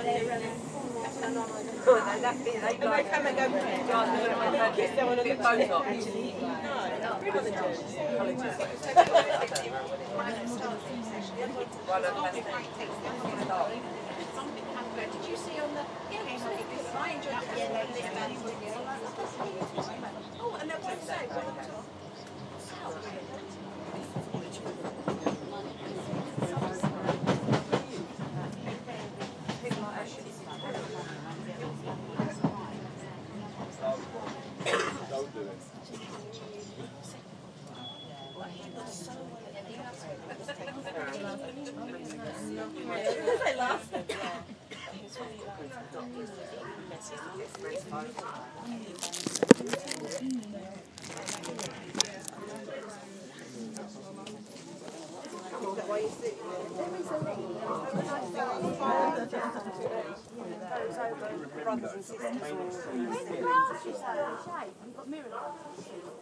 come and go kiss them on the Botox. Did you see on the... Yeah, I enjoyed it. Oh, and they're both safe. Brothers and sisters. Where's the glass you say? You've got mirrors.